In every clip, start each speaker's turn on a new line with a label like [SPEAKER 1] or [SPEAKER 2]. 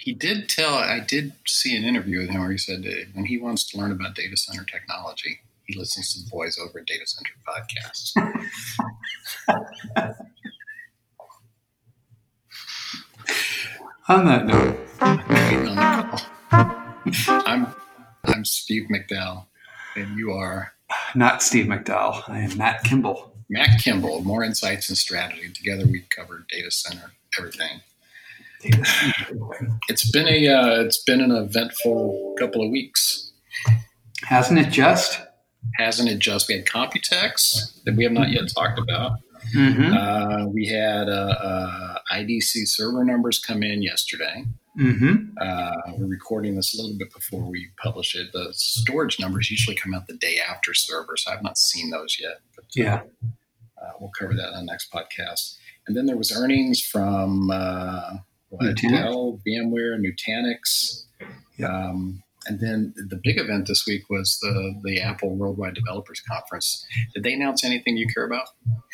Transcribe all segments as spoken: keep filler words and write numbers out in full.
[SPEAKER 1] he did tell, I did see an interview with him where he said that when he wants to learn about data center technology, he listens to the boys over at Data Center Podcasts.
[SPEAKER 2] On that note,
[SPEAKER 1] I'm I'm Steve McDowell, and you are
[SPEAKER 2] not Steve McDowell. I am Matt Kimball.
[SPEAKER 1] Matt Kimball. More insights and strategy. Together, we cover data center everything.
[SPEAKER 2] Data center everything.
[SPEAKER 1] It's been a uh, it's been an eventful couple of weeks,
[SPEAKER 2] hasn't it? Just
[SPEAKER 1] hasn't it? Just we had Computex that we have not yet talked about.
[SPEAKER 2] Mm-hmm.
[SPEAKER 1] Uh, we had uh, uh, I D C server numbers come in yesterday.
[SPEAKER 2] Mm-hmm.
[SPEAKER 1] Uh, we're recording this a little bit before we publish it. The storage numbers usually come out the day after server, so I've not seen those yet. But,
[SPEAKER 2] yeah,
[SPEAKER 1] uh, we'll cover that on the next podcast. And then there was earnings from uh, what, Dell, VMware, Nutanix.
[SPEAKER 2] Yeah.
[SPEAKER 1] Um, and then the big event this week was the the Apple Worldwide Developers Conference. Did they announce anything you care about?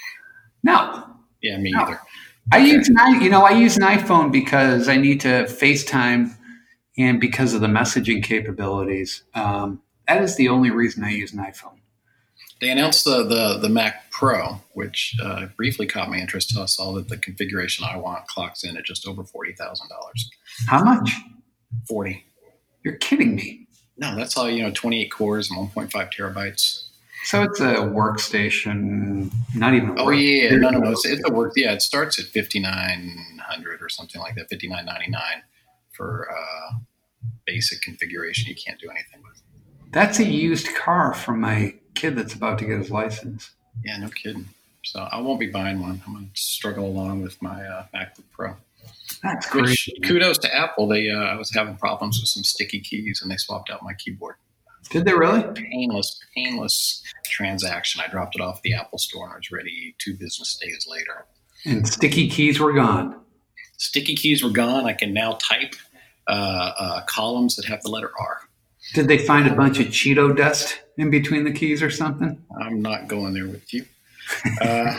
[SPEAKER 2] No.
[SPEAKER 1] Yeah, me
[SPEAKER 2] no.
[SPEAKER 1] either.
[SPEAKER 2] I
[SPEAKER 1] Okay.
[SPEAKER 2] use an you know I use an iPhone because I need to FaceTime, and because of the messaging capabilities. Um, that is the only reason I use an iPhone.
[SPEAKER 1] They announced the the, the Mac Pro, which uh, briefly caught my interest until I saw that the configuration I want clocks in at just over forty thousand dollars.
[SPEAKER 2] How much?
[SPEAKER 1] Forty.
[SPEAKER 2] You're kidding me.
[SPEAKER 1] No, that's all. You know, twenty-eight cores and one point five terabytes.
[SPEAKER 2] So it's a workstation, not even a
[SPEAKER 1] Oh
[SPEAKER 2] work-
[SPEAKER 1] yeah, no, no, no. It's, it's a work. Yeah, it starts at fifty-nine hundred or something like that, fifty-nine ninety-nine for uh, basic configuration. You can't do anything with.
[SPEAKER 2] That's a used car from my kid that's about to get his license.
[SPEAKER 1] Yeah, no kidding. So I won't be buying one. I'm going to struggle along with my uh, MacBook Pro.
[SPEAKER 2] That's
[SPEAKER 1] Which,
[SPEAKER 2] crazy.
[SPEAKER 1] kudos to Apple. They, uh, I was having problems with some sticky keys, and they swapped out my keyboard.
[SPEAKER 2] Did they really?
[SPEAKER 1] Painless, painless transaction. I dropped it off the Apple Store, and it was ready two business days later.
[SPEAKER 2] And sticky keys were gone.
[SPEAKER 1] Sticky keys were gone. I can now type uh, uh, columns that have the letter R.
[SPEAKER 2] Did they find a bunch of Cheeto dust in between the keys or something?
[SPEAKER 1] I'm not going there with you. Uh,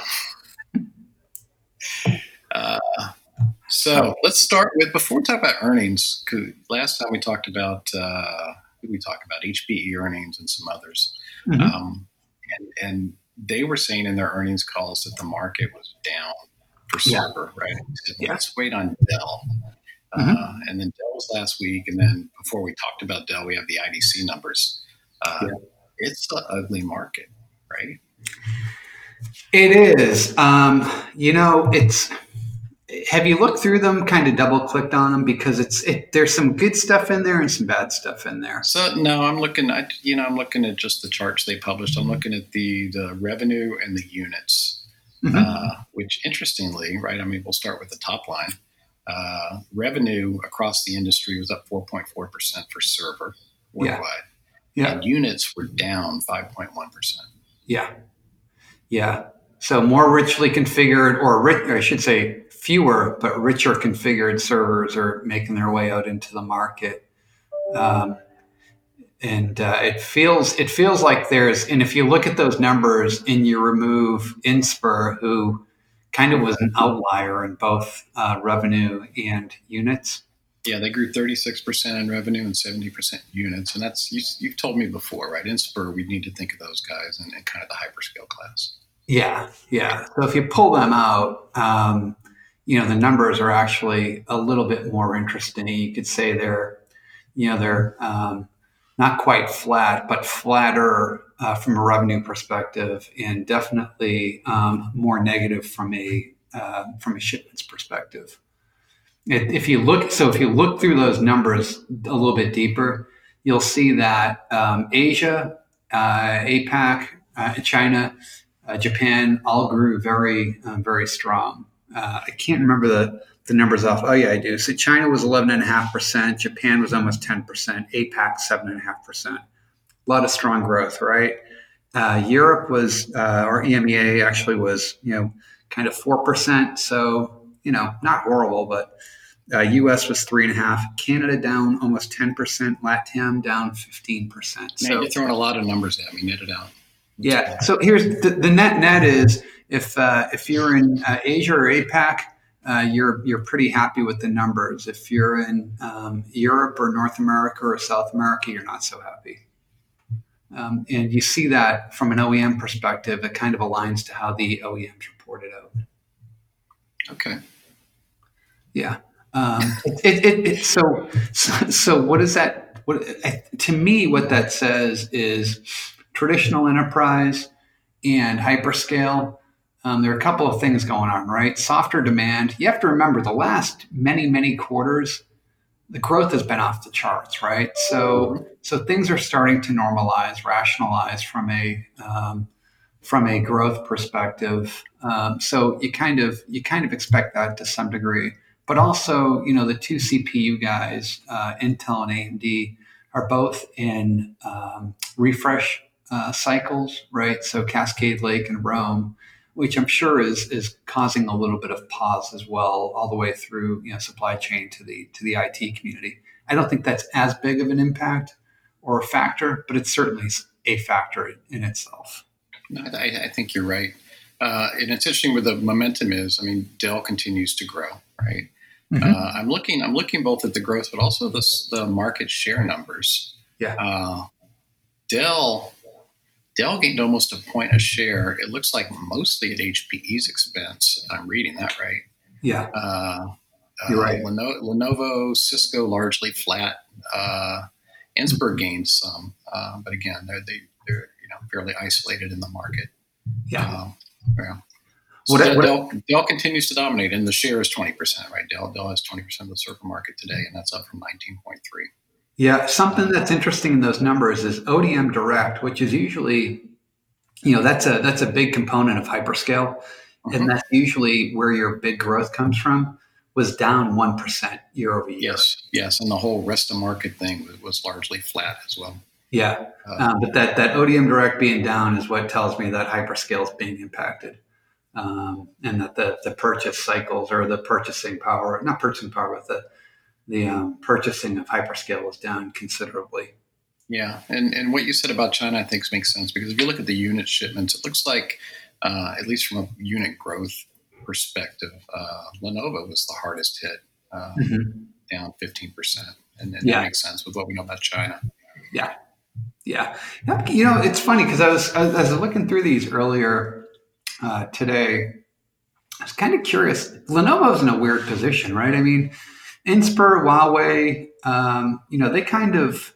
[SPEAKER 1] uh, so let's start with, before we talk about earnings, 'cause last time we talked about, uh, who did we talk about? H P E earnings and some others.
[SPEAKER 2] Mm-hmm.
[SPEAKER 1] Um, and, and they were saying in their earnings calls that the market was down for server, yeah. right? Said,
[SPEAKER 2] yeah.
[SPEAKER 1] Let's wait on Dell.
[SPEAKER 2] Mm-hmm.
[SPEAKER 1] Uh, and then Dell was last week. And then before we talked about Dell, we have the I D C numbers. Uh, yeah. It's the ugly market, right?
[SPEAKER 2] It is. Um, you know, it's. Have you looked through them? Kind of double clicked on them because it's it, there's some good stuff in there and some bad stuff in there.
[SPEAKER 1] So no, I'm looking at you know I'm looking at just the charts they published. I'm looking at the the revenue and the units, mm-hmm. uh, which interestingly, right? I mean, we'll start with the top line. Uh, revenue across the industry was up four point four percent for server worldwide.
[SPEAKER 2] Yeah.
[SPEAKER 1] And units were down five point one percent.
[SPEAKER 2] Yeah. Yeah. So more richly configured, or, rich, or I should say fewer, but richer configured servers are making their way out into the market. Um, and uh, it feels it feels like there's, and if you look at those numbers and you remove Inspur, who kind of was an outlier in both uh, revenue and units.
[SPEAKER 1] Yeah, they grew thirty-six percent in revenue and seventy percent units. And that's, you, you've told me before, right? Inspur, we need to think of those guys in, in kind of the hyperscale class.
[SPEAKER 2] Yeah, yeah. So if you pull them out, um, you know, the numbers are actually a little bit more interesting. You could say they're, you know, they're um, not quite flat, but flatter uh, from a revenue perspective, and definitely um, more negative from a uh, from a shipments perspective. If you look, so if you look through those numbers a little bit deeper, you'll see that um, Asia, uh, APAC, uh, China, uh, Japan all grew very, um, very strong. Uh, I can't remember the, the numbers off. Oh yeah, I do. So China was eleven and a half percent. Japan was almost ten percent. APAC seven and a half percent. A lot of strong growth, right? Uh, Europe was, uh, or E M E A actually was, you know, kind of four percent. So, you know, not horrible, but uh, U S was three and a half. Canada down almost ten percent. LATAM down fifteen percent.
[SPEAKER 1] Man,
[SPEAKER 2] so,
[SPEAKER 1] you're throwing a lot of numbers at me. Knit it out.
[SPEAKER 2] Yeah. So here's the, the net net is if uh, if you're in uh, Asia or APAC, uh, you're you're pretty happy with the numbers. If you're in um, Europe or North America or South America, you're not so happy. Um, and you see that from an O E M perspective, it kind of aligns to how the O E Ms report it out.
[SPEAKER 1] Okay.
[SPEAKER 2] Yeah. Um, it, it, it, so, so, so what is that? What, to me, what that says is traditional enterprise and hyperscale. Um, there are a couple of things going on, right? Softer demand. You have to remember the last many, many quarters, the growth has been off the charts, right? So, so things are starting to normalize, rationalize from a um, from a growth perspective. Um, so you kind of you kind of expect that to some degree, but also you know the two C P U guys, uh, Intel and A M D, are both in um, refresh uh, cycles, right? So Cascade Lake and Rome, which I'm sure is is causing a little bit of pause as well, all the way through you know supply chain to the to the I T community. I don't think that's as big of an impact or a factor, but it's certainly a factor in itself.
[SPEAKER 1] No, I, I think you're right, uh, and it's interesting where the momentum is. I mean, Dell continues to grow, right? Mm-hmm. Uh, I'm looking, I'm looking both at the growth, but also the the market share numbers.
[SPEAKER 2] Yeah,
[SPEAKER 1] uh, Dell. Dell gained almost a point a share. It looks like mostly at H P E's expense. I'm reading that right.
[SPEAKER 2] Yeah,
[SPEAKER 1] uh,
[SPEAKER 2] you're
[SPEAKER 1] uh,
[SPEAKER 2] right.
[SPEAKER 1] Lenovo, Lenovo, Cisco largely flat. Uh, Inspur gained some, uh, but again, they're they, they're you know fairly isolated in the market.
[SPEAKER 2] Yeah.
[SPEAKER 1] Um, yeah. So
[SPEAKER 2] What,
[SPEAKER 1] Dell,
[SPEAKER 2] what,
[SPEAKER 1] Dell, Dell continues to dominate, and the share is twenty percent, right? Dell, Dell has twenty percent of the server market today, and that's up from nineteen point three.
[SPEAKER 2] Yeah, something that's interesting in those numbers is O D M Direct, which is usually, you know, that's a that's a big component of hyperscale, mm-hmm. and that's usually where your big growth comes from. Was down one percent year over year.
[SPEAKER 1] Yes, yes, and the whole rest of market thing was, was largely flat as well.
[SPEAKER 2] Yeah, uh, um, but that that O D M Direct being down is what tells me that hyperscale is being impacted, um, and that the the purchase cycles or the purchasing power, not purchasing power, but the the um, purchasing of hyperscale is down considerably.
[SPEAKER 1] Yeah, and and what you said about China, I think makes sense because if you look at the unit shipments, it looks like, uh, at least from a unit growth perspective, uh, Lenovo was the hardest hit, uh, mm-hmm. down fifteen percent, and, and yeah. that makes sense with what we know about China.
[SPEAKER 2] Yeah, yeah. You know, it's funny because I was I was looking through these earlier uh, today. I was kind of curious. Lenovo's in a weird position, right? I mean, Inspur, Huawei, um, you know, they kind of,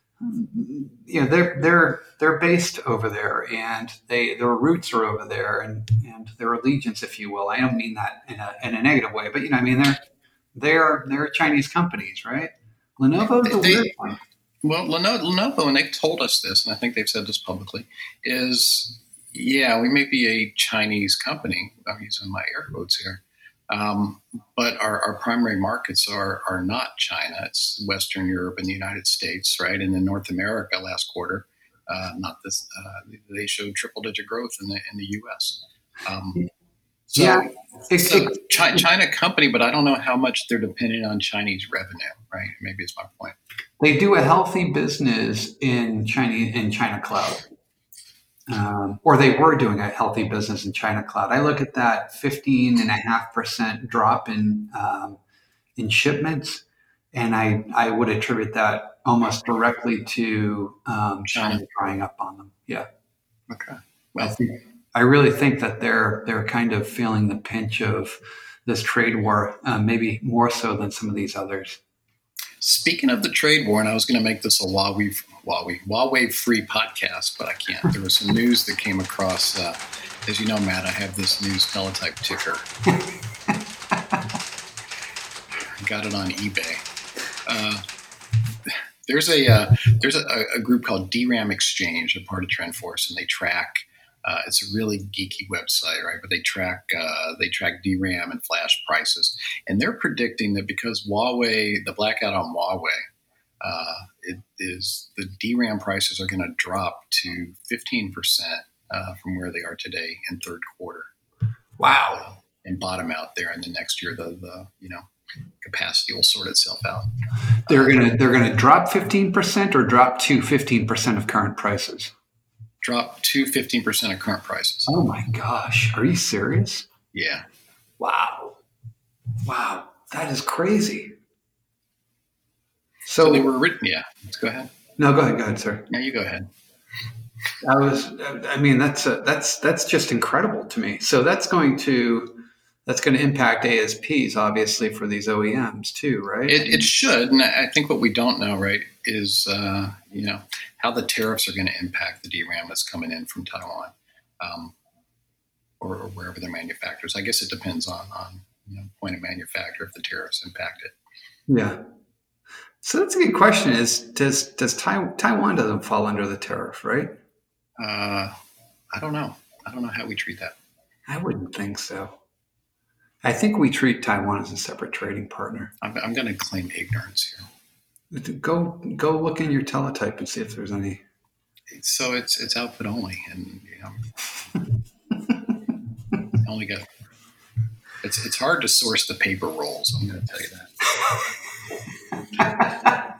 [SPEAKER 2] you know, they're they're they're based over there, and they their roots are over there, and, and their allegiance, if you will. I don't mean that in a in a negative way, but you know, I mean they're they're they're Chinese companies, right? Lenovo's the
[SPEAKER 1] they,
[SPEAKER 2] weird one.
[SPEAKER 1] Well, Lenovo, Lenovo, and they've told us this, and I think they've said this publicly, is yeah, we may be a Chinese company. I'm using my air quotes here. Um, but our, our primary markets are are not China. It's Western Europe and the United States, right? And in North America last quarter, uh, not this, uh, they showed triple digit growth in the in the U S. Um, so,
[SPEAKER 2] yeah, it's
[SPEAKER 1] so China, China company, but I don't know how much they're dependent on Chinese revenue, right? Maybe it's my point.
[SPEAKER 2] They do a healthy business in China in China Cloud. Um, or they were doing a healthy business in China Cloud. I look at that fifteen and a half percent drop in um, in shipments, and I, I would attribute that almost directly to um, China drying up on them. Yeah.
[SPEAKER 1] Okay.
[SPEAKER 2] Well, I think I really think that they're they're kind of feeling the pinch of this trade war, uh, maybe more so than some of these others.
[SPEAKER 1] Speaking of the trade war, and I was going to make this a Huawei, Huawei, Huawei free podcast, but I can't. There was some news that came across. Uh, as you know, Matt, I have this news teletype ticker. I got it on eBay. Uh, there's a uh, there's a, a group called D RAM Exchange, a part of TrendForce, and they track. Uh, it's a really geeky website, right? But they track uh, they track D RAM and flash prices, and they're predicting that because Huawei, the blackout on Huawei, uh, it is the D RAM prices are going to drop to fifteen percent uh, from where they are today in third quarter.
[SPEAKER 2] Wow!
[SPEAKER 1] Uh, and bottom out there, and the next year the the you know capacity will sort itself out.
[SPEAKER 2] They're gonna they're gonna drop fifteen percent or drop to fifteen percent of current prices.
[SPEAKER 1] Drop to fifteen percent of current prices.
[SPEAKER 2] Oh my gosh. Are you serious?
[SPEAKER 1] Yeah.
[SPEAKER 2] Wow. Wow, that is crazy.
[SPEAKER 1] So they
[SPEAKER 2] So
[SPEAKER 1] were written. Yeah, let's go ahead.
[SPEAKER 2] no, go ahead, go ahead, sir.
[SPEAKER 1] Yeah, you go ahead.
[SPEAKER 2] I was, I mean, that's a, that's that's just incredible to me. So that's going to that's going to impact A S Ps obviously for these O E Ms too, right? I
[SPEAKER 1] It, it
[SPEAKER 2] mean,
[SPEAKER 1] should, and I think what we don't know, right, is uh, you know how the tariffs are going to impact the D RAM that's coming in from Taiwan, um, or, or wherever they're manufacturers. I guess it depends on on you know, point of manufacture if the tariffs impact it.
[SPEAKER 2] yeah. So that's a good question. Is does does Tai- Taiwan doesn't fall under the tariff, right?
[SPEAKER 1] Uh, I don't know. I don't know how we treat that.
[SPEAKER 2] I wouldn't think so. I think we treat Taiwan as a separate trading partner.
[SPEAKER 1] I'm, I'm going to claim ignorance here.
[SPEAKER 2] Go go look in your teletype and see if there's any.
[SPEAKER 1] So it's it's output only, and you know, only got. It's it's hard to source the paper rolls. I'm going to tell you that.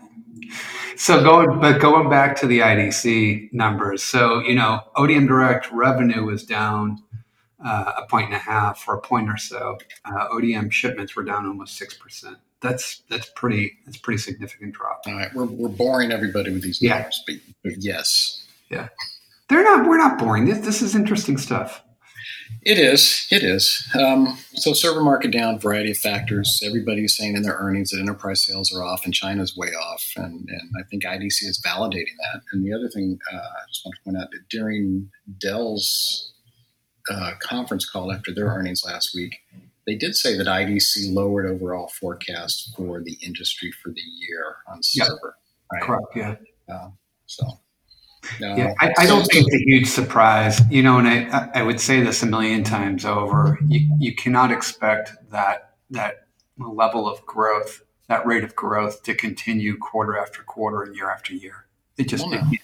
[SPEAKER 2] So going, but going back to the I D C numbers. So you know, O D M Direct revenue was down uh, a point and a half or a point or so. Uh, O D M shipments were down almost six percent. That's that's pretty that's pretty significant drop.
[SPEAKER 1] All right, we're we're boring everybody with these
[SPEAKER 2] Yeah.
[SPEAKER 1] numbers, but, but yes,
[SPEAKER 2] Yeah, they're not. We're not boring. This this is interesting stuff.
[SPEAKER 1] it is. It is. Um, so server market down, variety of factors. Everybody's saying in their earnings that enterprise sales are off and China's way off, and and I think I D C is validating that. And the other thing uh, I just want to point out that during Dell's uh, conference call after their earnings last week, they did say that I D C lowered overall forecast for the industry for the year on
[SPEAKER 2] Yep.
[SPEAKER 1] server. Right?
[SPEAKER 2] Correct. Yeah.
[SPEAKER 1] Uh, so. Uh,
[SPEAKER 2] Yeah, I, I don't think it's a huge surprise. You know, and I, I would say this a million times over. You, you cannot expect that that level of growth, that rate of growth, to continue quarter after quarter and year after year. It just
[SPEAKER 1] well, no,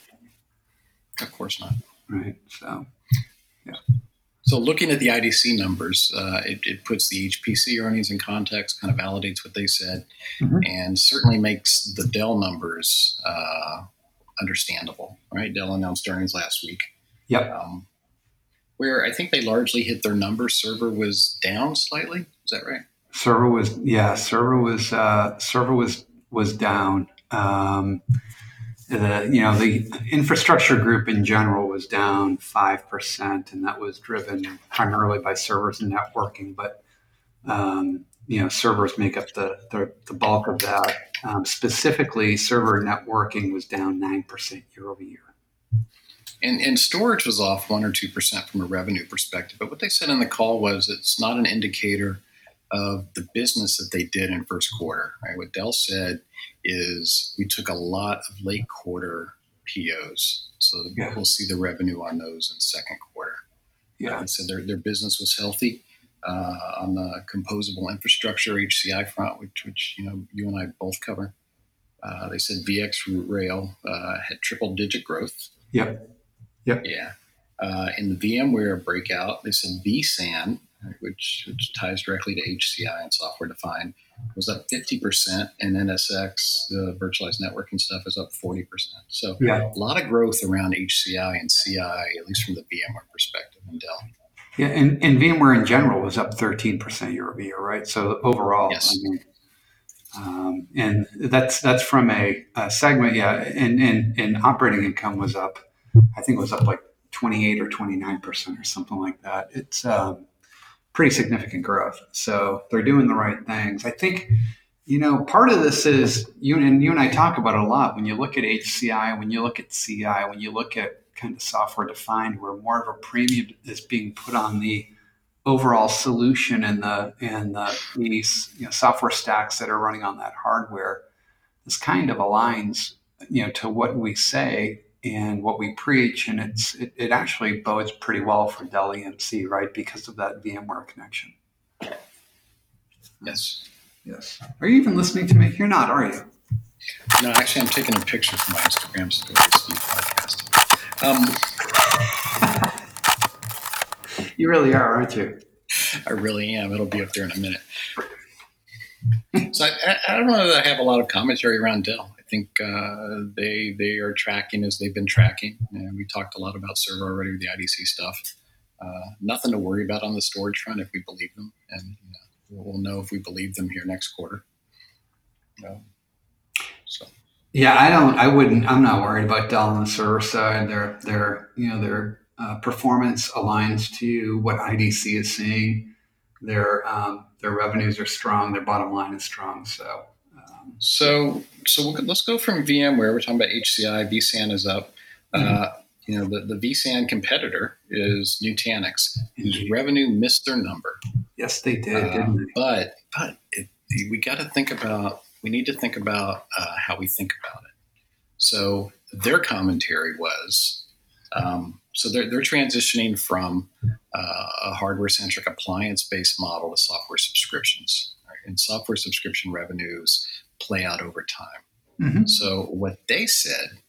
[SPEAKER 1] of course not.
[SPEAKER 2] Right. So, yeah.
[SPEAKER 1] So looking at the I D C numbers, uh, it, it puts the H P C earnings in context, kind of validates what they said, mm-hmm. and certainly makes the Dell numbers uh, understandable. Right? Dell announced earnings last week.
[SPEAKER 2] Yep.
[SPEAKER 1] Um, where I think they largely hit their numbers. Server was down slightly. Is that right?
[SPEAKER 2] Server was yeah. Server was uh, server was was down. Um, the you know the infrastructure group in general was down five percent, and that was driven primarily by servers and networking. But um, you know servers make up the the, the bulk of that. Um, specifically, server networking was down nine percent year over year.
[SPEAKER 1] And, and storage was off one or two percent from a revenue perspective. But what they said in the call was it's not an indicator of the business that they did in first quarter. Right? What Dell said is we took a lot of late quarter P Os, so yeah. we'll see the revenue on those in second quarter.
[SPEAKER 2] Yeah,
[SPEAKER 1] uh, they said their their business was healthy uh, on the composable infrastructure H C I front, which which you know you and I both cover. Uh, they said V X Rail uh, had triple digit growth.
[SPEAKER 2] Yep. Yep.
[SPEAKER 1] Yeah. Uh, in the VMware breakout, they said vSAN, which which ties directly to H C I and software defined, was up fifty percent, and N S X, the virtualized networking stuff, is up forty percent. So yeah. a lot of growth around H C I and C I, at least from the VMware perspective in Dell.
[SPEAKER 2] Yeah, and, and VMware in general was up thirteen percent year over year, right? So overall,
[SPEAKER 1] yes.
[SPEAKER 2] I mean, um, and that's that's from a, a segment, yeah, and, and, and operating income was up, I think it was up like twenty-eight or twenty-nine percent or something like that. It's um, pretty significant growth. So they're doing the right things. I think, you know, part of this is, you and you and I talk about it a lot. When you look at H C I, when you look at C I, when you look at kind of software defined, where more of a premium is being put on the overall solution and the and the these you know, software stacks that are running on that hardware. This kind of aligns, you know, to what we say and what we preach, and it's it, it actually bodes pretty well for Dell E M C, right? Because of that VMware connection.
[SPEAKER 1] Yes.
[SPEAKER 2] Yes. Are you even listening to me? You're not, are you?
[SPEAKER 1] No, actually, I'm taking a picture for my Instagram story. Podcast. Um,
[SPEAKER 2] you really are, aren't you?
[SPEAKER 1] I really am. It'll be up there in a minute. So I, I don't know that I have a lot of commentary around Dell. I think uh, they they are tracking as they've been tracking. And we talked a lot about server already with the I D C stuff. Uh, nothing to worry about on the storage front if we believe them. And you know, we'll know if we believe them here next quarter. Uh, so.
[SPEAKER 2] Yeah, I don't. I wouldn't. I'm not worried about Dell on the server side. Their their you know their uh, performance aligns to what I D C is seeing. Their um, their revenues are strong. Their bottom line is strong. So um,
[SPEAKER 1] so so we'll, let's go from VMware. We're talking about H C I. vSAN is up. Mm-hmm. Uh, you know the, the vSAN competitor is Nutanix, whose revenue missed their number.
[SPEAKER 2] Yes, they did.
[SPEAKER 1] Uh,
[SPEAKER 2] didn't they?
[SPEAKER 1] But but it, we got to think about. We need to think about uh, how we think about it. So their commentary was, um, so they're, they're transitioning from uh, a hardware-centric appliance-based model to software subscriptions. Right? And software subscription revenues play out over time. Mm-hmm. So what they said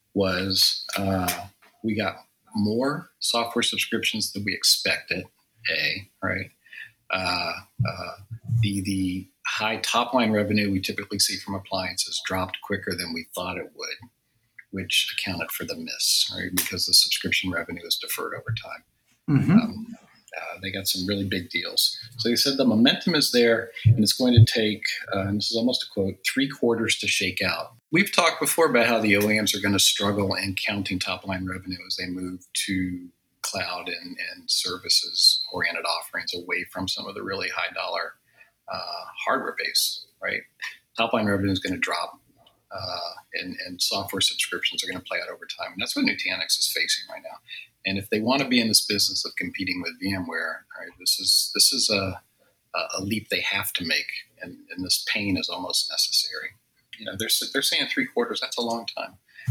[SPEAKER 1] was uh, we got more software subscriptions than we expected, A, right? Uh, uh, the the high top line revenue we typically see from appliances dropped quicker than we thought it would, which accounted for the miss, right? Because the subscription revenue is deferred over time. Mm-hmm. Um, uh, they got some really big deals. So they said the momentum is there, and it's going to take, uh, and this is almost a quote, three quarters to shake out. We've talked before about how the O E Ms are going to struggle in counting top line revenue as they move to cloud and, and services-oriented offerings away from some of the really high-dollar uh, hardware base, right? Top-line revenue is going to drop, uh, and, and software subscriptions are going to play out over time. And that's what Nutanix is facing right now. And if they want to be in this business of competing with VMware, right, this is this is a, a leap they have to make, and, and this pain is almost necessary. You know, they're they're saying three quarters. That's a long time.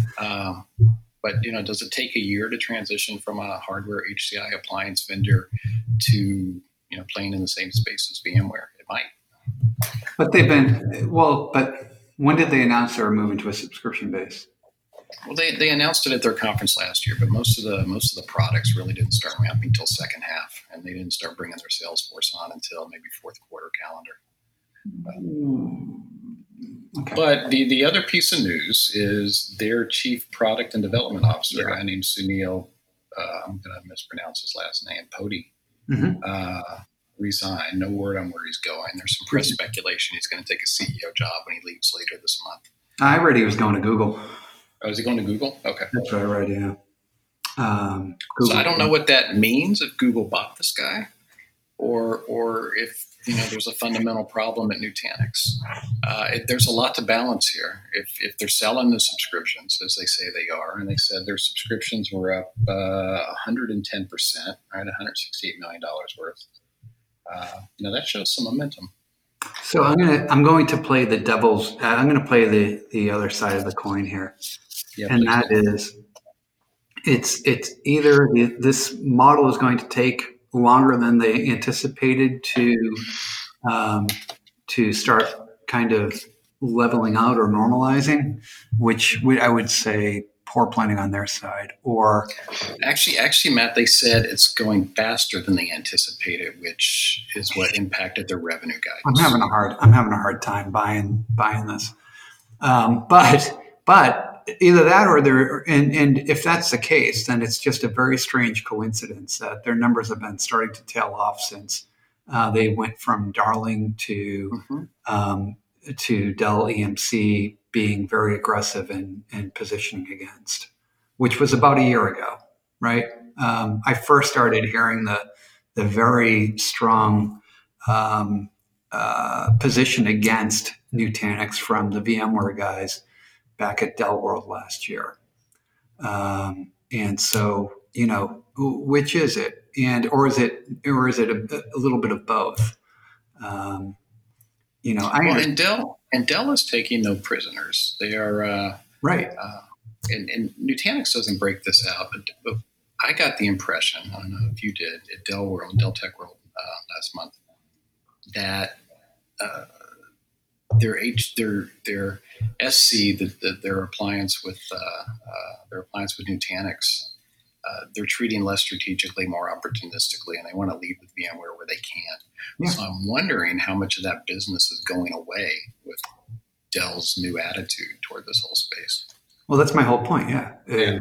[SPEAKER 1] Um, But, you know, does it take a year to transition from a hardware H C I appliance vendor to, you know, playing in the same space as VMware? It might.
[SPEAKER 2] But they've been, well, but when did they announce they were moving to a subscription base?
[SPEAKER 1] Well, they, they announced it at their conference last year, but most of the most of the products really didn't start ramping until second half, and they didn't start bringing their sales force on until maybe fourth quarter calendar. But, Okay. But the, the other piece of news is their chief product and development officer, yeah. a guy named Sunil, uh, I'm going to mispronounce his last name, Podi, mm-hmm. uh, resigned. No word on where he's going. There's some press speculation he's going to take a C E O job when he leaves later this month.
[SPEAKER 2] I read he was going to Google.
[SPEAKER 1] Oh, is he going to Google? Okay.
[SPEAKER 2] That's what I read, yeah. Um,
[SPEAKER 1] so I don't know what that means if Google bought this guy or or if you know, there's a fundamental problem at Nutanix. Uh, it, there's a lot to balance here. If if they're selling the subscriptions, as they say they are, and they said their subscriptions were up uh, one hundred ten percent, right, one hundred sixty-eight million dollars worth. Uh, you know, that shows some momentum.
[SPEAKER 2] So I'm gonna I'm going to play the devil's. Uh, I'm going to play the the other side of the coin here, yeah, and that do. is, it's it's either the, this model is going to take longer than they anticipated to um, to start kind of leveling out or normalizing, which we, I would say poor planning on their side. Or
[SPEAKER 1] actually, actually, Matt, they said it's going faster than they anticipated, which is what impacted their revenue guidance.
[SPEAKER 2] I'm having a hard I'm having a hard time buying buying this, um, but but. Either that or they're, and, and if that's the case, then it's just a very strange coincidence that their numbers have been starting to tail off since uh, they went from Darling to mm-hmm. um, to Dell E M C being very aggressive in, in positioning against, which was about a year ago, right? Um, I first started hearing the the very strong um, uh, position against Nutanix from the VMware guys back at Dell World last year. Um, and so, you know, which is it? And, or is it, or is it a, a little bit of both? Um, you know, I,
[SPEAKER 1] well, and Dell, and Dell is taking no prisoners. They are, uh,
[SPEAKER 2] right.
[SPEAKER 1] Uh, and, and Nutanix doesn't break this out, but, but I got the impression, I don't know if you did, at Dell World, Dell Tech World uh, last month, that, uh, their H, their their S C, the, the, their appliance with uh, uh, their appliance with Nutanix, uh, they're treating less strategically, more opportunistically, and they want to lead with VMware where they can. Yeah. So I'm wondering how much of that business is going away with Dell's new attitude toward this whole space.
[SPEAKER 2] Well, that's my whole point. Yeah,
[SPEAKER 1] yeah.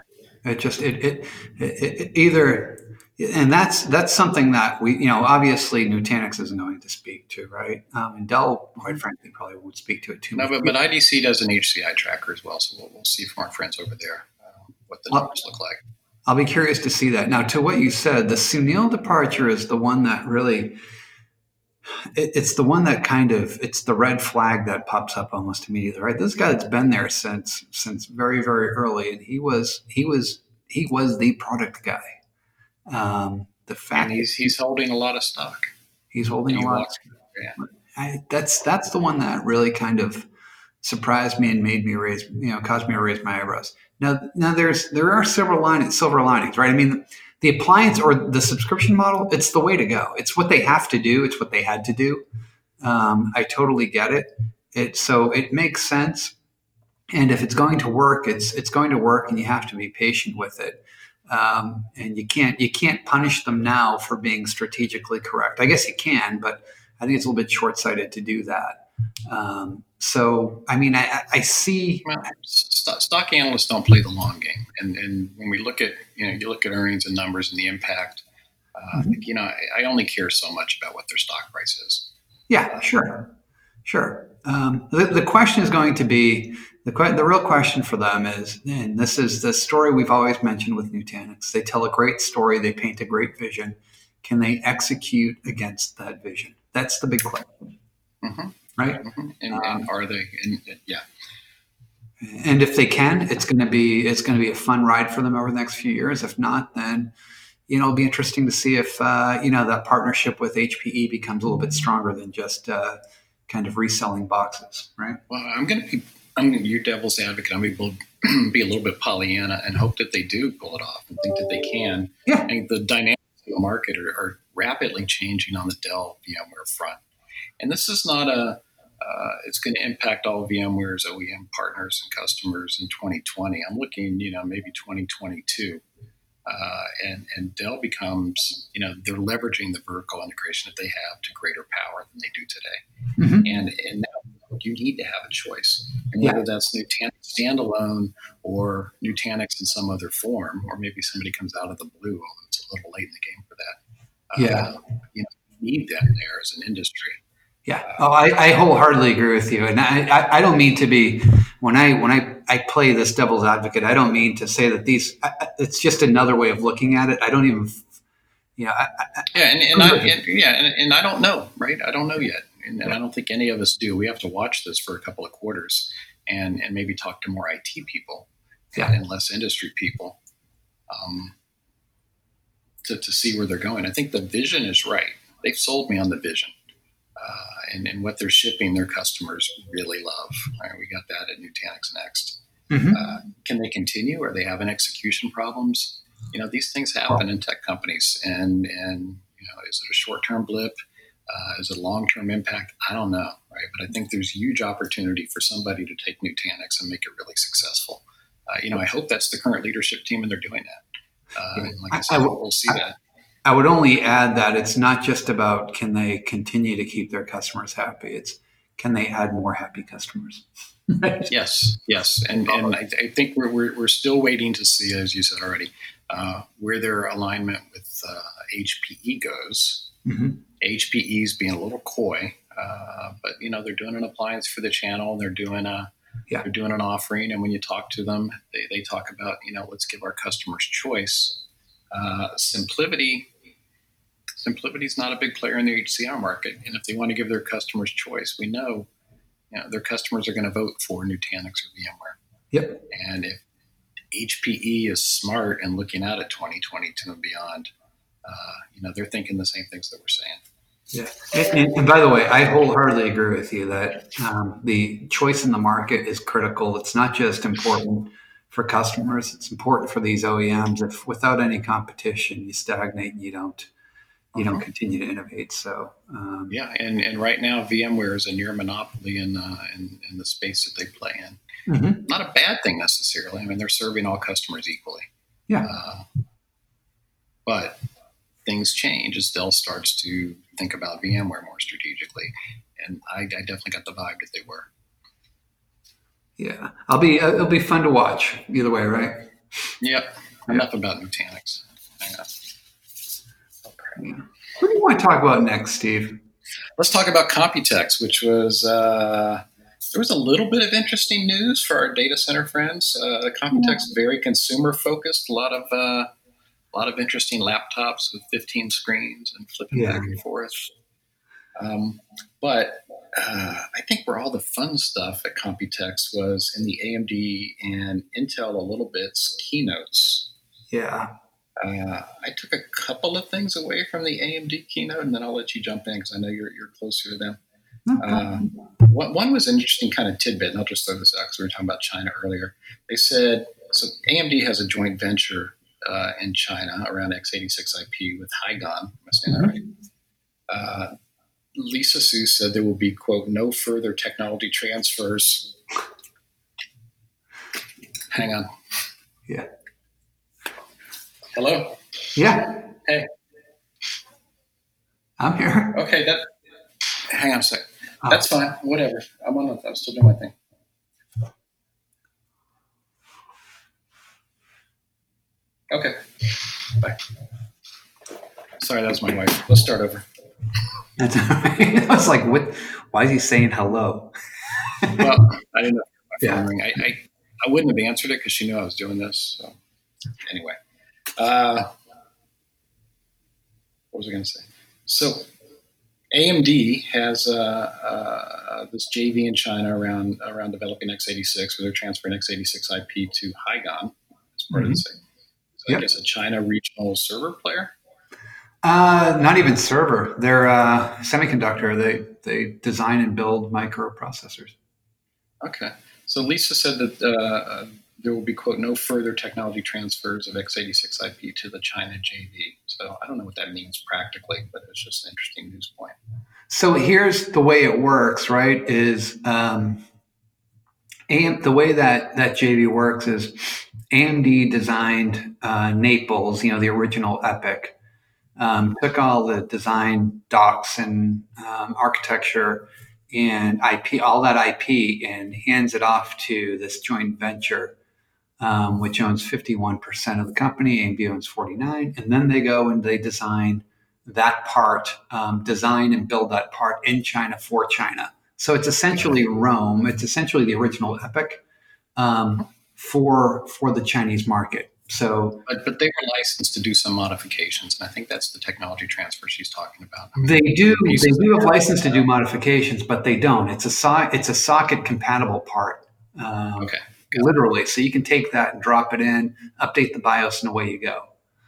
[SPEAKER 2] It just it it, it, it either. And that's that's something that we, you know, obviously Nutanix isn't going to speak to, right? Um, and Dell, quite frankly, probably won't speak to it too
[SPEAKER 1] No,
[SPEAKER 2] much.
[SPEAKER 1] but, but I D C does an H C I tracker as well, so we'll, we'll see from our friends over there uh, what the numbers look like.
[SPEAKER 2] I'll be curious to see that. Now, to what you said, the Sunil departure is the one that really, it, it's the one that kind of, it's the red flag that pops up almost immediately, right? This guy that's been there since since very very early, and he was he was he was the product guy. Um, the fact
[SPEAKER 1] and he's he's holding a lot of stock.
[SPEAKER 2] He's holding
[SPEAKER 1] he
[SPEAKER 2] a lot.
[SPEAKER 1] Walks, of
[SPEAKER 2] yeah. I, that's that's the one that really kind of surprised me and made me raise, you know, caused me to raise my eyebrows. Now, now there's there are several linings, silver linings, right? I mean, the appliance or the subscription model, it's the way to go. It's what they have to do. It's what they had to do. Um, I totally get it. It so it makes sense. And if it's going to work, it's it's going to work, and you have to be patient with it. Um, and you can't you can't punish them now for being strategically correct. I guess you can, but I think it's a little bit short-sighted to do that. Um, so, I mean, I, I see.
[SPEAKER 1] Well, st- stock analysts don't play the long game, and and when we look at you know you look at earnings and numbers and the impact, uh, mm-hmm. you know, I, I only care so much about what their stock price is.
[SPEAKER 2] Yeah, sure, sure. Um, the, the question is going to be the the real question for them is, and this is the story we've always mentioned with Nutanix. They tell a great story, they paint a great vision. Can they execute against that vision? That's the big question,
[SPEAKER 1] mm-hmm.
[SPEAKER 2] right?
[SPEAKER 1] Mm-hmm. And, um, and are they? And, yeah.
[SPEAKER 2] And if they can, it's going to be it's going to be a fun ride for them over the next few years. If not, then you know it'll be interesting to see if uh, you know that partnership with H P E becomes a little bit stronger than just uh, kind of reselling boxes, right?
[SPEAKER 1] Well, I'm going to be I'm going to be your devil's advocate. I'm going to be a little bit Pollyanna and hope that they do pull it off and think that they can.
[SPEAKER 2] Yeah.
[SPEAKER 1] I mean, the dynamics of the market are, are rapidly changing on the Dell VMware front, and this is not a Uh, it's going to impact all VMware's O E M partners and customers in twenty twenty. I'm looking, you know, maybe twenty twenty-two. Uh, and, and Dell becomes, you know, they're leveraging the vertical integration that they have to greater power than they do today. Mm-hmm. And, and now you need to have a choice. And whether yeah. that's Nutanix standalone or Nutanix in some other form, or maybe somebody comes out of the blue, although it's a little late in the game for that. Uh,
[SPEAKER 2] yeah.
[SPEAKER 1] You know, you need them there as an industry.
[SPEAKER 2] Yeah. Oh, I, I wholeheartedly agree with you. And I, I, I don't mean to be, when I when I, I play this devil's advocate, I don't mean to say that these, I, it's just another way of looking at it. I don't even, you know. I, I,
[SPEAKER 1] yeah. And, and I, and, yeah. And, and I don't know, right? I don't know yet. And, and I don't think any of us do. We have to watch this for a couple of quarters and, and maybe talk to more I T people
[SPEAKER 2] yeah.
[SPEAKER 1] and less industry people um, to, to see where they're going. I think the vision is right. They've sold me on the vision. Uh, and, and what they're shipping, their customers really love. Right, we got that at Nutanix Next. Mm-hmm. Uh, can they continue? Are they having execution problems? You know, these things happen in tech companies. And, and you know, is it a short-term blip? Uh, is it a long-term impact? I don't know, right? But I think there's huge opportunity for somebody to take Nutanix and make it really successful. Uh, you know, I hope that's the current leadership team and they're doing that. Uh, and like I said, I, I, we'll see I, that.
[SPEAKER 2] I would only add that it's not just about can they continue to keep their customers happy. It's can they add more happy customers?
[SPEAKER 1] yes, yes. And and I, I think we're, we're we're still waiting to see, as you said already, uh, where their alignment with uh, H P E goes. Mm-hmm. H P E's being a little coy, uh, but you know they're doing an appliance for the channel. They're doing a yeah. they're doing an offering, and when you talk to them, they they talk about you know let's give our customers choice. Uh, SimpliVity. SimpliVity is not a big player in the H C I market, and if they want to give their customers choice, we know, you know their customers are going to vote for Nutanix or VMware.
[SPEAKER 2] Yep.
[SPEAKER 1] And if H P E is smart and looking out at twenty twenty-two and beyond, uh, you know they're thinking the same things that we're saying.
[SPEAKER 2] Yeah, and, and, and by the way, I wholeheartedly agree with you that um, the choice in the market is critical. It's not just important for customers; it's important for these O E Ms. If without any competition, you stagnate and you don't. You don't continue to innovate. So um,
[SPEAKER 1] yeah, and, and right now VMware is a near monopoly in uh, in, in the space that they play in. Mm-hmm. Not a bad thing necessarily. I mean, they're serving all customers equally.
[SPEAKER 2] Yeah,
[SPEAKER 1] uh, but things change as Dell starts to think about VMware more strategically, and I, I definitely got the vibe that they were.
[SPEAKER 2] Yeah, I'll be. Uh, it'll be fun to watch either way, right?
[SPEAKER 1] Yep. enough yeah. about Nutanix. Hang on.
[SPEAKER 2] Okay. What do you want to talk about next, Steve?
[SPEAKER 1] Let's talk about Computex, which was uh, there was a little bit of interesting news for our data center friends. Uh, Computex is very consumer focused. A lot of uh, a lot of interesting laptops with fifteen screens and flipping yeah. back and forth. Um, but uh, I think where all the fun stuff at Computex was in the A M D and Intel a little bit's keynotes.
[SPEAKER 2] Yeah.
[SPEAKER 1] Uh, I took a couple of things away from the A M D keynote, and then I'll let you jump in because I know you're you're closer to them. Uh, one, one was an interesting kind of tidbit, and I'll just throw this out because we were talking about China earlier. They said, so A M D has a joint venture uh, in China around x eighty-six I P with Hygon. Am I saying that right? Uh, Lisa Su said there will be, quote, no further technology transfers. Hang on.
[SPEAKER 2] Yeah.
[SPEAKER 1] Hello?
[SPEAKER 2] Yeah.
[SPEAKER 1] Hey.
[SPEAKER 2] I'm here.
[SPEAKER 1] Okay, that. Hang on a sec. Oh. That's fine. Whatever. I'm on. I'm still doing my thing. Okay. Bye. Sorry, that was my wife. Let's start over.
[SPEAKER 2] That's all right. I was like, "What? Why is he saying hello?"
[SPEAKER 1] Well, I didn't know. My phone
[SPEAKER 2] yeah.
[SPEAKER 1] ring. I, I I wouldn't have answered it because she knew I was doing this. So anyway. Uh, what was I going to say? So, A M D has uh, uh, this J V in China around around developing x eighty-six, where they're transferring x eighty-six I P to Hygon as part mm-hmm. of the same. So yep. I guess a China regional server player.
[SPEAKER 2] Uh, not even server. They're uh, semiconductor. They they design and build microprocessors.
[SPEAKER 1] Okay. So Lisa said that uh, there will be, quote, no further technology transfers of x eighty-six I P to the China J V. So I don't know what that means practically, but it's just an interesting news point.
[SPEAKER 2] So here's the way it works, right? Is um, and the way that that J V works is A M D designed uh, Naples, you know, the original EPYC. Um, took all the design docs and um, architecture and I P, all that I P, and hands it off to this joint venture, um, which owns fifty-one percent of the company. A M D owns forty-nine, and then they go and they design that part, um, design and build that part in China for China. So it's essentially Rome. It's essentially the original EPYC um, for for the Chinese market. So,
[SPEAKER 1] but, but they were licensed to do some modifications, and I think that's the technology transfer she's talking about. I mean,
[SPEAKER 2] they do. They do have license to do modifications, but they don't. It's a so, it's a socket compatible part. Um,
[SPEAKER 1] okay.
[SPEAKER 2] Literally, so you can take that and drop it in, update the BIOS, and away you go.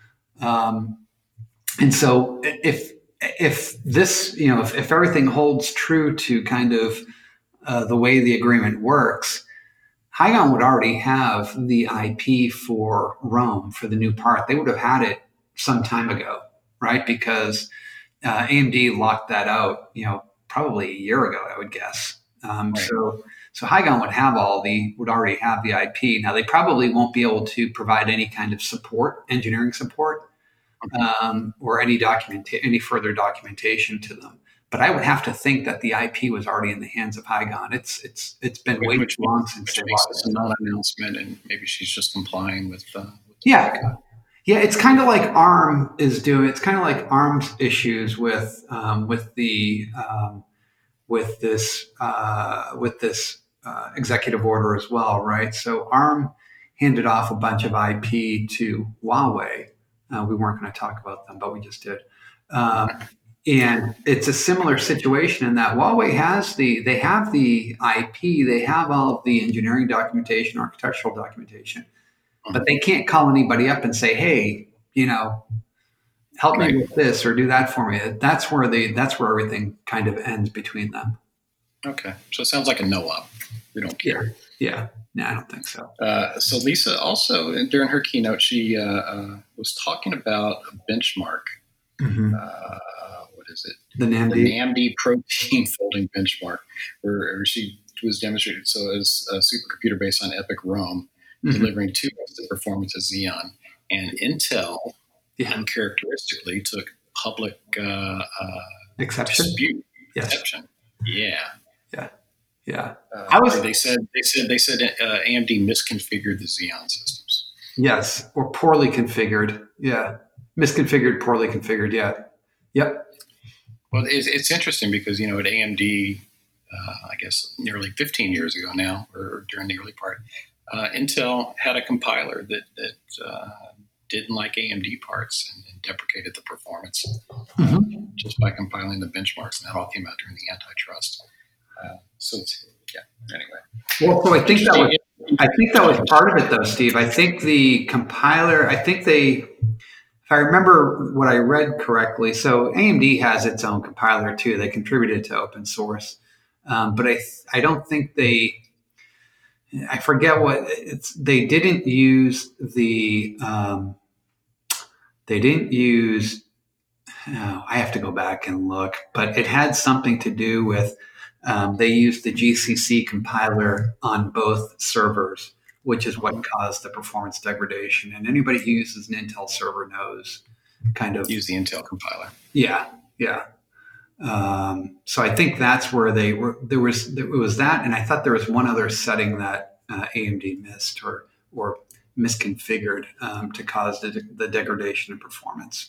[SPEAKER 2] Um, and so, if if this, you know, if, if everything holds true to kind of uh, the way the agreement works, Hygon would already have the I P for Rome for the new part. They would have had it some time ago, right? Because uh, A M D locked that out, you know, probably a year ago, I would guess. Um, right. So, so Hygon would have all the would already have the I P. Now they probably won't be able to provide any kind of support, engineering support, um, or any document, any further documentation to them. But I would have to think that the I P was already in the hands of Hygon. It's it's it's been way too long since
[SPEAKER 1] they lost it. It's a non-announcement, and maybe she's just complying with. Uh, with
[SPEAKER 2] yeah, Hygon. Yeah. It's kind of like ARM is doing. It's kind of like ARM's issues with um, with the um, with this uh, with this uh, executive order as well, right? So ARM handed off a bunch of I P to Huawei. Uh, we weren't going to talk about them, but we just did. Um, And it's a similar situation in that Huawei has the, they have the I P, they have all of the engineering documentation, architectural documentation, but they can't call anybody up and say, hey, you know, help right. me with this or do that for me. That's where the, that's where everything kind of ends between them.
[SPEAKER 1] Okay. So it sounds like a no-op. We don't care.
[SPEAKER 2] Yeah. yeah. No, I don't think so.
[SPEAKER 1] Uh, so Lisa also, during her keynote, she uh, uh, was talking about a benchmark.
[SPEAKER 2] Mm-hmm.
[SPEAKER 1] Uh, Is it
[SPEAKER 2] the NAMD?
[SPEAKER 1] The NAMD protein folding benchmark, where, where she was demonstrated. So as a supercomputer based on EPYC Rome, mm-hmm. delivering two x the performance of Xeon, and Intel yeah. uncharacteristically took public uh, uh,
[SPEAKER 2] exception.
[SPEAKER 1] Dispute
[SPEAKER 2] yes.
[SPEAKER 1] Exception. Yeah.
[SPEAKER 2] Yeah. Yeah.
[SPEAKER 1] Uh, I was. They said they said they said uh, A M D misconfigured the Xeon systems.
[SPEAKER 2] Yes, or poorly configured. Yeah, misconfigured, poorly configured. Yeah, yep.
[SPEAKER 1] Well, it's, it's interesting because, you know, at A M D, uh, I guess nearly fifteen years ago now, or during the early part, uh, Intel had a compiler that, that uh, didn't like A M D parts and, and deprecated the performance uh,
[SPEAKER 2] Mm-hmm.
[SPEAKER 1] just by compiling the benchmarks. And that all came out during the antitrust. Uh, so, it's, yeah, anyway.
[SPEAKER 2] Well, so I think that was I think that was part of it, though, Steve. I think the compiler. I think they, if I remember what I read correctly, so A M D has its own compiler too. They contributed to open source, um, but I I don't think they. I forget what it's. They didn't use the. Um, they didn't use. Oh, I have to go back and look, but it had something to do with um, they used the G C C compiler on both servers, which is what caused the performance degradation. And anybody who uses an Intel server knows kind of.
[SPEAKER 1] Use the Intel compiler.
[SPEAKER 2] Yeah, yeah. Um, so I think that's where they were. There was it was that, and I thought there was one other setting that uh, A M D missed or or misconfigured um, to cause the, the degradation of performance.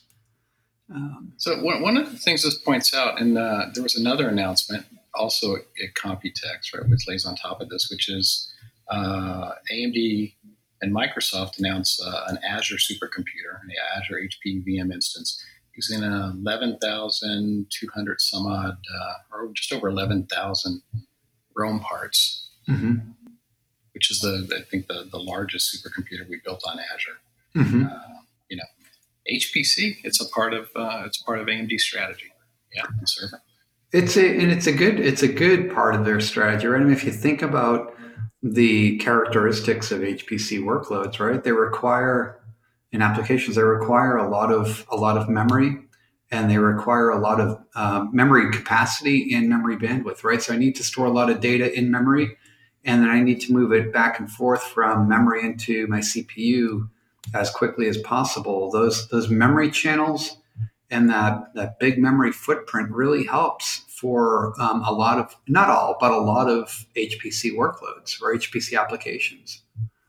[SPEAKER 1] Um, so one, one of the things this points out, and uh, there was another announcement also at, at Computex, right, which lays on top of this, which is uh, A M D and Microsoft announced uh, an Azure supercomputer, an Azure H P V M instance, using an eleven thousand two hundred some odd, uh, or just over eleven thousand Rome parts, mm-hmm. which is the I think the, the largest supercomputer we built on Azure. Mm-hmm. Uh, you know. H P C, it's a part of uh, it's part of A M D's strategy. Yeah, the server.
[SPEAKER 2] It's a and it's a good it's a good part of their strategy, right? I mean, if you think about the characteristics of H P C workloads, right? They require in applications they require a lot of a lot of memory, and they require a lot of um, memory capacity and memory bandwidth, right? So I need to store a lot of data in memory, and then I need to move it back and forth from memory into my C P U as quickly as possible. Those those memory channels and that that big memory footprint really helps for um, a lot of, not all, but a lot of H P C workloads or H P C applications.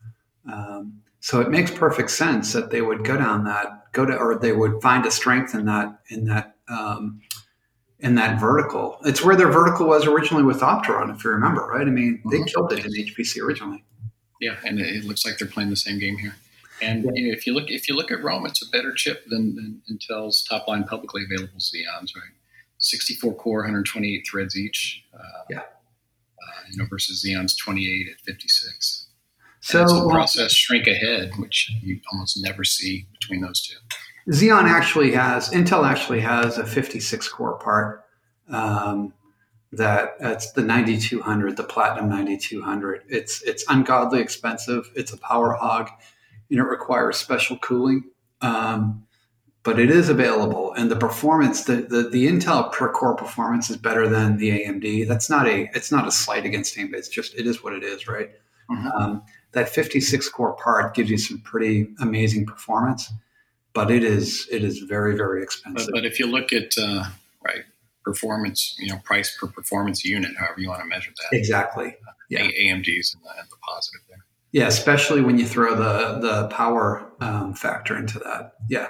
[SPEAKER 2] Um, so it makes perfect sense that they would go down that, go to, or they would find a strength in that in that um, in that vertical. It's where their vertical was originally with Opteron, if you remember, right? I mean, they mm-hmm. killed it in H P C originally.
[SPEAKER 1] Yeah, and it looks like they're playing the same game here. And you know, if you look if you look at Rome, it's a better chip than, than Intel's top line publicly available Xeons, right? sixty-four core, one hundred twenty-eight threads each. Uh, yeah. Uh, you know, versus Xeon's twenty-eight at fifty-six. So it's a process shrink ahead, which you almost never see between those two.
[SPEAKER 2] Xeon actually has Intel actually has a fifty-six core part. Um, that it's the ninety-two hundred, the Platinum ninety-two hundred. It's it's ungodly expensive. It's a power hog. You know, it requires special cooling, um, but it is available. And the performance, the, the the Intel per core performance is better than the A M D. That's not a it's not a slight against A M D. It's just it is what it is, right? Mm-hmm. Um, that fifty-six core part gives you some pretty amazing performance, but it is it is very very expensive.
[SPEAKER 1] But, but if you look at uh, right performance, you know, price per performance unit, however you want to measure that,
[SPEAKER 2] exactly.
[SPEAKER 1] Yeah, A M D's in the, in the positive there.
[SPEAKER 2] Yeah, especially when you throw the the power um, factor into that. Yeah,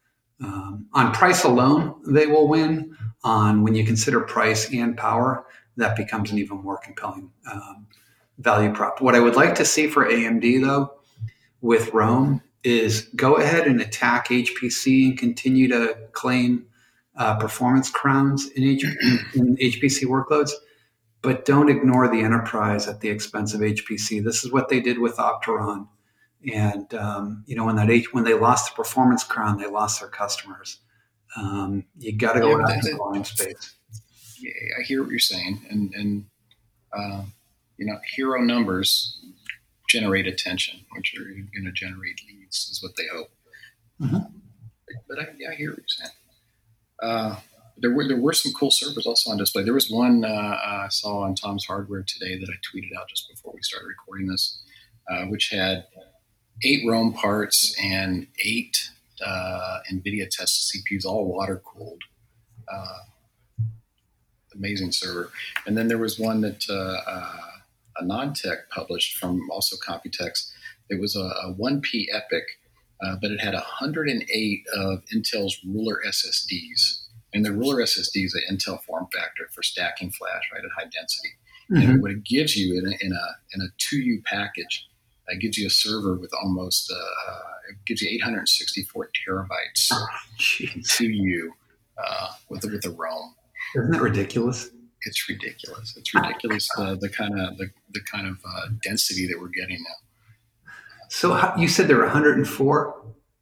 [SPEAKER 2] um, on price alone, they will win. On when you consider price and power, that becomes an even more compelling um, value prop. What I would like to see for A M D though, with Rome, is go ahead and attack H P C and continue to claim uh, performance crowns in, H- in H P C workloads. But don't ignore the enterprise at the expense of H P C. This is what they did with Opteron, and um, you know when that H, when they lost the performance crown, they lost their customers. Um, you got to go yeah, out in the volume space.
[SPEAKER 1] Yeah, I hear what you're saying, and and uh, you know hero numbers generate attention, which are going to generate leads, is what they hope. Mm-hmm. But, but I, yeah, I hear what you're saying. Uh, There were there were some cool servers also on display. There was one uh, I saw on Tom's Hardware today that I tweeted out just before we started recording this, uh, which had eight Rome parts and eight uh, NVIDIA tested C P Us, all water cooled. Uh, amazing server. And then there was one that uh, uh, a non-tech published from also Computex It was a, a one P EPYC, uh, but it had one hundred eight of Intel's Ruler S S Ds. And the Ruler S S D is an Intel form factor for stacking flash, right, at high density. Mm-hmm. And what it gives you in a, in a, in a two U package, it gives you a server with almost, uh, uh, it gives you eight hundred sixty-four terabytes oh, two U uh, with, with the ROM.
[SPEAKER 2] Isn't that ridiculous?
[SPEAKER 1] It's ridiculous. It's ridiculous uh, the kind of the, the kind of uh, density that we're getting now.
[SPEAKER 2] So how, you said there were one hundred four?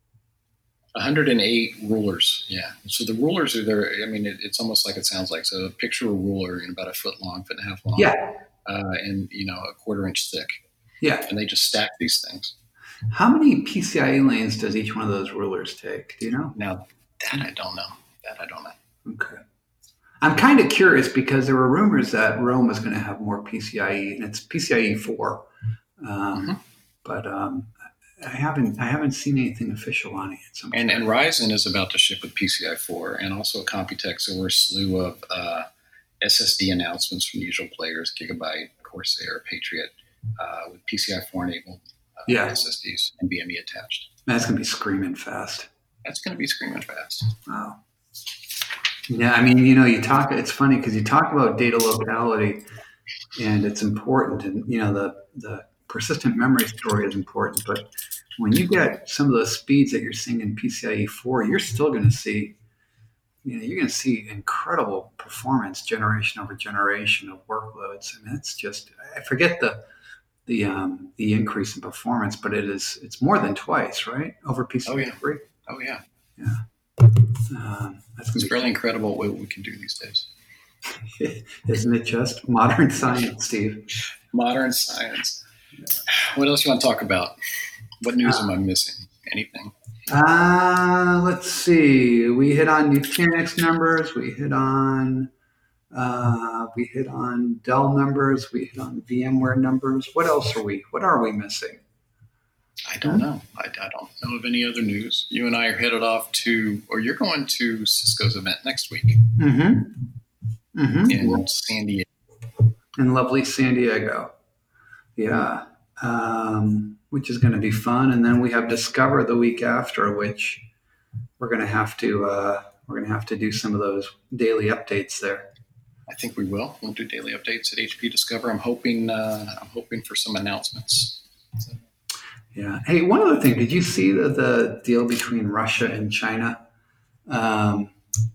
[SPEAKER 1] one hundred eight rulers, yeah. So the rulers are there. I mean, it, it's almost like it sounds like. So picture a ruler in about a foot long, foot and a half long,
[SPEAKER 2] yeah,
[SPEAKER 1] uh, and you know a quarter inch thick.
[SPEAKER 2] Yeah,
[SPEAKER 1] and they just stack these things.
[SPEAKER 2] How many P C I E lanes does each one of those rulers take? Do you know?
[SPEAKER 1] Now that I don't know. That I don't know.
[SPEAKER 2] Okay. I'm kind of curious because there were rumors that Rome was going to have more P C I E, and it's P C I E four, um, mm-hmm. but um, I haven't I haven't seen anything official on it. So
[SPEAKER 1] and and Ryzen is about to ship with P C I four, and also Computex. There were a slew of uh, S S D announcements from usual players: Gigabyte, Corsair, Patriot, uh, with P C I four enabled uh,
[SPEAKER 2] yeah.
[SPEAKER 1] S S Ds and B M E attached.
[SPEAKER 2] That's going to be screaming fast.
[SPEAKER 1] That's going to be screaming fast.
[SPEAKER 2] Wow. Yeah, I mean, you know, you talk. It's funny because you talk about data locality, and it's important, and you know, the the persistent memory story is important. But when you get some of those speeds that you're seeing in P C I E four, you're still going to see, you know, you're going to see incredible performance generation over generation of workloads. I mean, it's just I forget the the um, the increase in performance, but it is it's more than twice, right, over P C I E three.
[SPEAKER 1] Oh yeah, oh yeah,
[SPEAKER 2] yeah. Um, that's
[SPEAKER 1] it's fairly incredible what we can do these days.
[SPEAKER 2] Isn't it just modern science, Steve?
[SPEAKER 1] Modern science. What else you want to talk about? What news uh, am I missing? Anything?
[SPEAKER 2] Uh, let's see. We hit on Nutanix numbers. We hit on uh, we hit on Dell numbers. We hit on VMware numbers. What else are we? What are we missing?
[SPEAKER 1] I don't know. I, I don't know of any other news. You and I are headed off to, or you're going to Cisco's event next week
[SPEAKER 2] mm-hmm. Mm-hmm.
[SPEAKER 1] in
[SPEAKER 2] yeah.
[SPEAKER 1] San Diego.
[SPEAKER 2] In lovely San Diego. Yeah. Um, which is going to be fun. And then we have Discover the week after, which we're going to have to, uh, we're going to have to do some of those daily updates there.
[SPEAKER 1] I think we will. We'll do daily updates at H P Discover. I'm hoping, uh, I'm hoping for some announcements. So.
[SPEAKER 2] Yeah. Hey, one other thing. Did you see the, the deal between Russia and China? Um,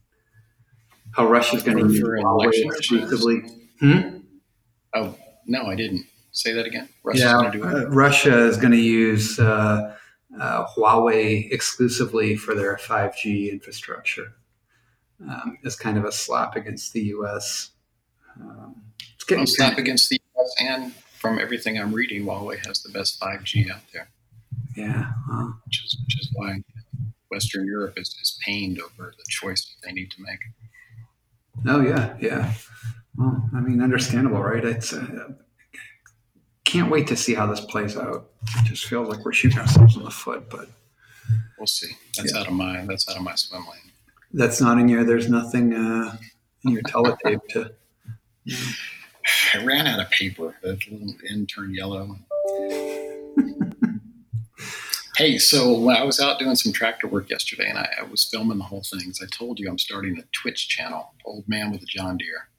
[SPEAKER 2] how Russia's going to use Huawei exclusively? Hmm?
[SPEAKER 1] Oh, no, I didn't. Say that again. Russia's
[SPEAKER 2] yeah,
[SPEAKER 1] going to do it?
[SPEAKER 2] Uh, Russia is going to use uh, uh, Huawei exclusively for their five G infrastructure. Um, as kind of a slap against the U S. Um, it's getting
[SPEAKER 1] a slap against the U S, and from everything I'm reading, Huawei has the best five G out there.
[SPEAKER 2] Yeah. Well,
[SPEAKER 1] which is which is why Western Europe is, is pained over the choice that they need to make.
[SPEAKER 2] Oh, yeah. Yeah. Well, I mean, understandable, right? It's uh, can't wait to see how this plays out. It just feels like we're shooting ourselves in the foot, but
[SPEAKER 1] we'll see. That's yeah. out of my that's out of my swim lane.
[SPEAKER 2] That's not in your. There's nothing uh, in your teletape to. You know.
[SPEAKER 1] I ran out of paper. The little end turned yellow. Hey, so when I was out doing some tractor work yesterday, and I, I was filming the whole thing. As I told you, I'm starting a Twitch channel, Old Man with a John Deere.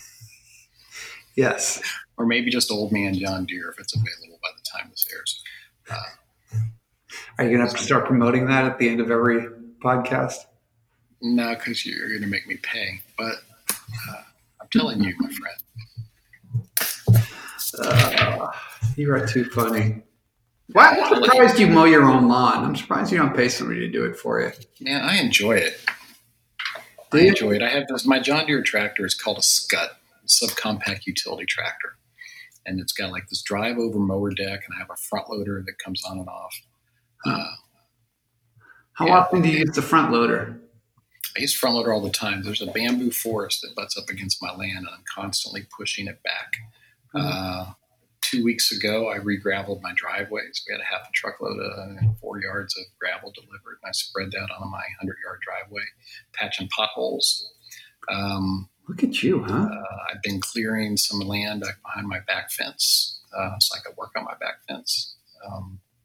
[SPEAKER 2] Yes.
[SPEAKER 1] Or maybe just Old Man John Deere if it's available by the time this airs. Uh,
[SPEAKER 2] Are you going to have to start promoting that at the end of every podcast?
[SPEAKER 1] No, because you're going to make me pay. But uh, I'm telling you, my friend.
[SPEAKER 2] Uh, you are too funny. Why? I'm surprised you mow your own lawn. I'm surprised you don't pay somebody to do it for you.
[SPEAKER 1] Man, I enjoy it.
[SPEAKER 2] Do
[SPEAKER 1] I
[SPEAKER 2] you?
[SPEAKER 1] enjoy it. I have this. My John Deere tractor is called a Scut, subcompact utility tractor, and it's got like this drive over mower deck, and I have a front loader that comes on and off. Uh,
[SPEAKER 2] How
[SPEAKER 1] yeah.
[SPEAKER 2] often do you use the front loader?
[SPEAKER 1] I use front loader all the time. There's a bamboo forest that butts up against my land, and I'm constantly pushing it back. Mm-hmm. Uh, two weeks ago, I re-graveled my driveways. We had a half a truckload of four yards of gravel delivered, and I spread that on my hundred-yard driveway, patching potholes. Um,
[SPEAKER 2] Look at you, huh?
[SPEAKER 1] Uh, I've been clearing some land back behind my back fence uh, so I could work on my back fence. Um,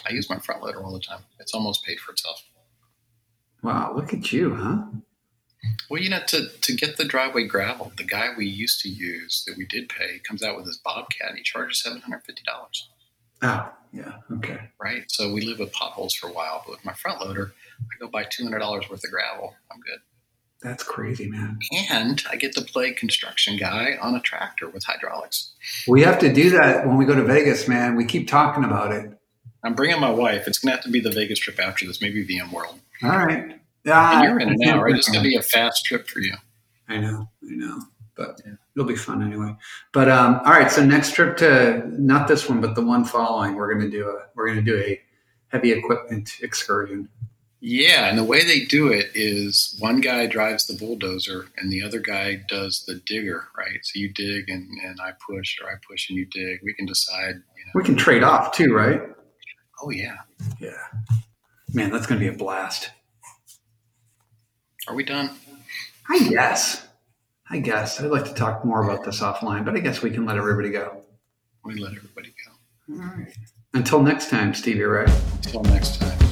[SPEAKER 1] I use my front loader all the time. It's almost paid for itself.
[SPEAKER 2] Wow, look at you, huh?
[SPEAKER 1] Well, you know, to, to get the driveway gravel, the guy we used to use that we did pay comes out with his Bobcat and he charges seven hundred fifty dollars.
[SPEAKER 2] Oh, yeah, okay.
[SPEAKER 1] Right? So we live with potholes for a while, but with my front loader, I go buy two hundred dollars worth of gravel. I'm good.
[SPEAKER 2] That's crazy, man.
[SPEAKER 1] And I get to play construction guy on a tractor with hydraulics.
[SPEAKER 2] We have to do that when we go to Vegas, man. We keep talking about it.
[SPEAKER 1] I'm bringing my wife. It's going to have to be the Vegas trip after this, maybe VMworld.
[SPEAKER 2] All right.
[SPEAKER 1] And you're in and out, right? It's going to be a fast trip for you.
[SPEAKER 2] I know, I know, but yeah, it'll be fun anyway. But um, all right, so next trip to not this one, but the one following, we're going to do a we're going to do a heavy equipment excursion.
[SPEAKER 1] Yeah, and the way they do it is one guy drives the bulldozer and the other guy does the digger, right? So you dig and, and I push, or I push and you dig. We can decide. You know.
[SPEAKER 2] We can trade off too, right?
[SPEAKER 1] Oh yeah,
[SPEAKER 2] yeah. Man, that's going to be a blast.
[SPEAKER 1] Are we done?
[SPEAKER 2] I guess. I guess. I'd like to talk more about this offline, but I guess we can let everybody go.
[SPEAKER 1] We let everybody go.
[SPEAKER 2] All right. Until next time, Stevie Ray.
[SPEAKER 1] Until next time.